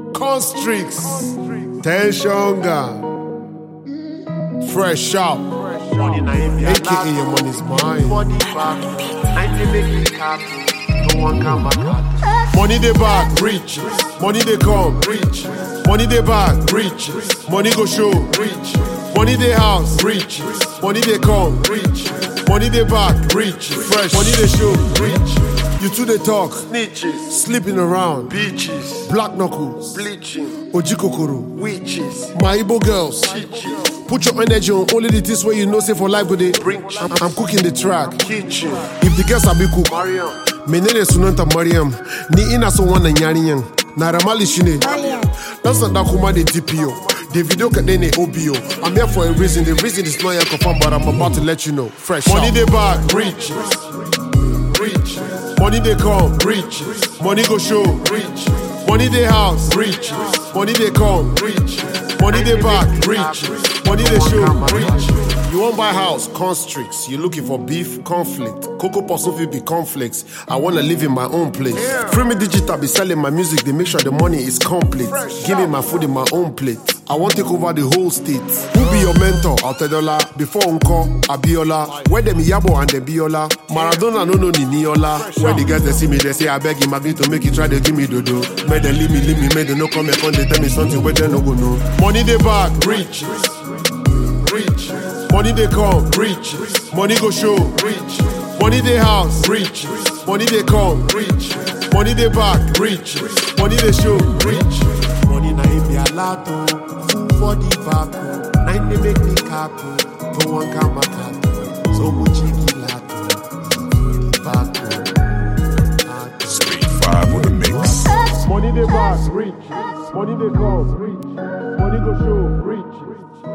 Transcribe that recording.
Constricts, Tension God, Fresh Out, aka your money's mine. Money they back, rich. Money they come, rich. Money they back, rich. Money go show, rich. Money they house, rich. Money they come, rich. Money they back, rich. Fresh. Money they show, rich. You two they talk, Snitches, sleeping around, bitches, black knuckles, bleaching, ojikokoro, witches, my Igbo girls. chichis, Put your energy on only the things where you know say for life go dey. Bring I'm cooking the track. kitchen, If the girls are be cook, Mariam, menene sunanta Mariam. Ni ina son wannan yarinyan. Na ramali shine. Dan sanda kuma da TPO. The video kaɗai ne OBO. I'm here for a reason. The reason is not yet confirmed, but I'm about to let you know. Fresh. Money they back, rich. Rich. Money they come, rich. Money go show, rich. Money they house, rich. Money they come, rich. Money they back, rich. Money they show, rich. You won't buy house, constricts. You looking for beef, conflict. Cocoa Posufi be conflicts. I wanna live in my own place. Free me digital, be selling my music. They make sure the money is complete. Give me my food in my own plate. I want to take over the whole state. Who be your mentor? Altedola. Before Unko, Abiola. Where them Yabo and the Biola. Maradona no Niniola. When the guys they see me, they say I beg him again to make it try to give me dodo. Made them leave me, made them no come and they tell me something where they no go know. Money they back, rich. Rich. Money they come, rich. Money go show, rich. Money they house, rich. Money they come, rich. Money they back, rich. Money they show, rich. Money na him be a lot, full for the back. Nine they make me capo, to one camera capo. So much cheeky lato, back. Street 5 with a mix. Money they back, rich. Money they come, rich. Money go show, rich.